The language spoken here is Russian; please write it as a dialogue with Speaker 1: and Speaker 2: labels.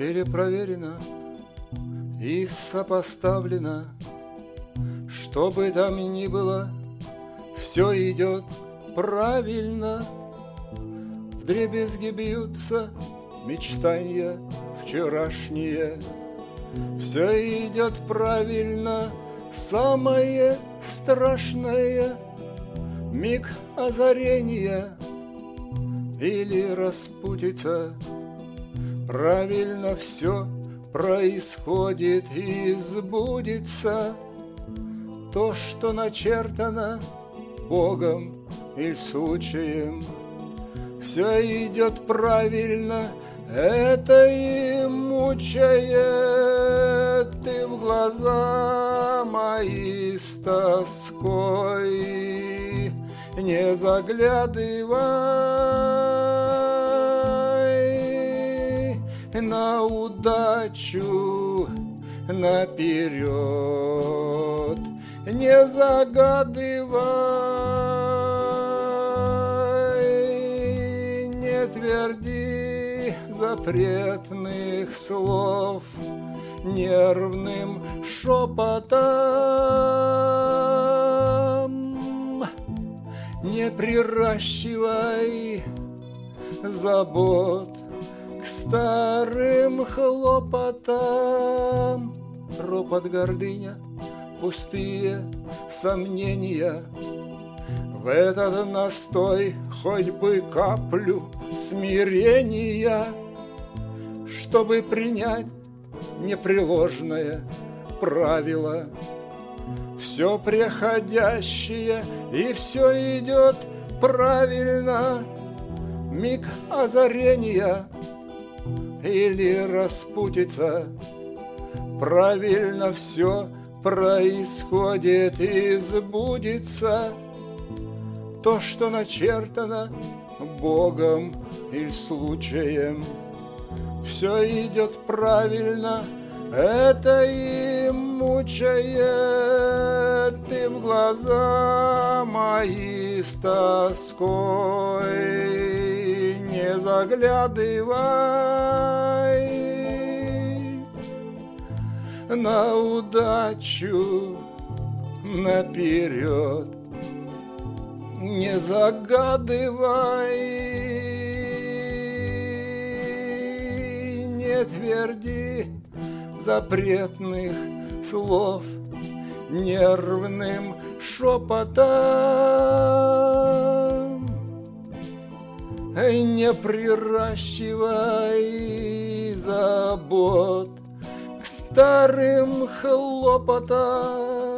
Speaker 1: перепроверено и сопоставлено. Что бы там ни было, все идет правильно. Вдребезги бьются мечтания вчерашние. Все идет правильно. Самое страшное — миг озарения или распутица. Правильно все происходит и сбудется. То, что начертано Богом или случаем, все идет правильно. Это и мучает, и в глаза мои с тоской не заглядывай на удачу наперед, не загадывай, не тверди запретных слов нервным шепотом, не приращивай забот к старым хлопотам. Ропот, гордыня, пустые сомнения. В этот настой хоть бы каплю смирения, чтобы принять непреложное правило. Все приходящее и все идет правильно. Миг озарения или распутица. Правильно все происходит и сбудется. То, что начертано Богом или случаем, все идет правильно. Это и мучает, и в глаза мои с тоской не заглядывай на удачу наперед, не загадывай, не тверди запретных слов нервным шепотом, не приращивай забот к старым хлопотам.